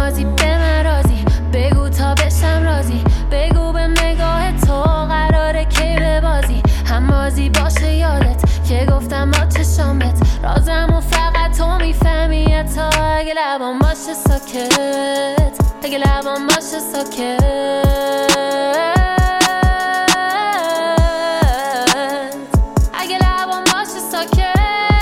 همازی به من رازی، بگو تا بشم رازی، بگو به نگاه تو قراره کی ببازی. همازی باشه یادت که گفتم با چشامت رازمو فقط تو میفهمی. تا اگه لبام باشه ساکت، اگه لبام باشه ساکت، اگه لبام باشه ساکت.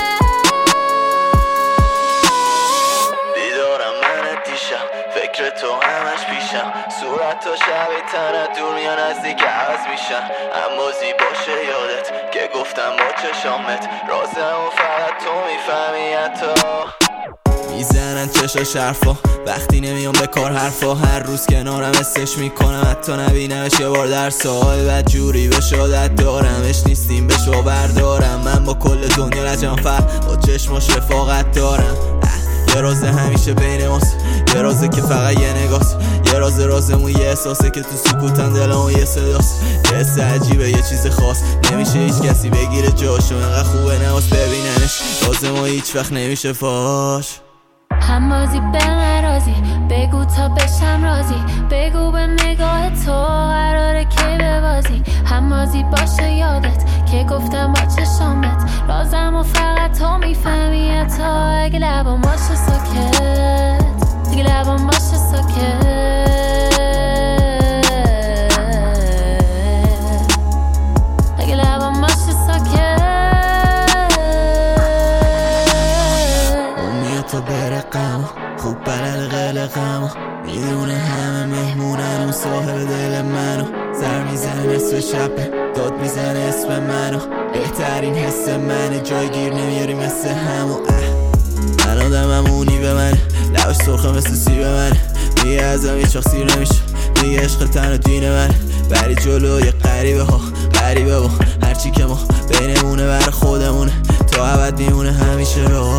بیدارم من دیشم، فکر تو همش پیشم، صورت تو شبیه تنت دور میان نزدیک عوض میشن. اما باشه یادت که گفتم با چشامت رازمو فقط تو میفهمی. حتی میزنن چشاش حرفا وقتی نمیام به کار حرفا، هر روز کنارم استش میکنم حتی نبینمش یه بار در سال. بد جوری به شادت دارمش نیستیم بشو بردارم، من با کل دنیا لجم با چشماش رفاقت دارم. یه راز همیشه بین ماست، یه رازه که فقط یه نگاست، یه رازمون یه احساسه که تو سکوتن دلمون یه صداست. یه حس عجیبه یه چیز خاص، نمیشه هیچ کسی بگیره جاشو، انقدر خوبه نماز ببیننش رازمون هیچ وقت نمیشه فاش. همازی به من رازی، بگو تا بشم رازی، بگو به نگاه تو قراره کی ببازی. همازی باشه یادت که گفتم با چشامت رازمو فقط تو میفهمی. تا اگه لبام باشه ساکت، اگه لبام باشه ساکت، اگه لبام باشه ساکت. امیه تو برقم خوب بلد قلقم، میدونه همه مهمونن اون صاحب دل منو. سر میزنه نصف شب داد میزنه اسم منو، بهترین حس منه جایگیر نمیاری مثل همو. من آدممونی به من لبش سرخه مثل سیب من، میگه ازم یه چاق سیر نمیشه، میگه عشق تن و دین من. بری جلوی غریبه ها غریبه با هرچی که ما بینمونه بر خودمونه، تا ابد میمونه همیشه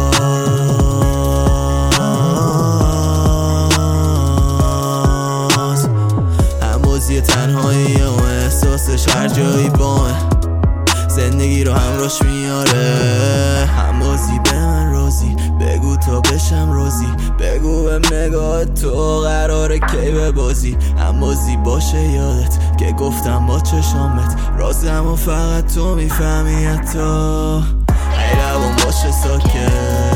راز. همبازی تنهایی و احساسش هر جایی بامه، زندگی رو همراش میاره. همبازی به من رازی، بگو تا بشم رازی، بگو به نگاه تو قراره کی ببازی. همبازی باشه یادت که گفتم با چشامت رازمو فقط تو میفهمی. حتی ای لبام باشه ساکت،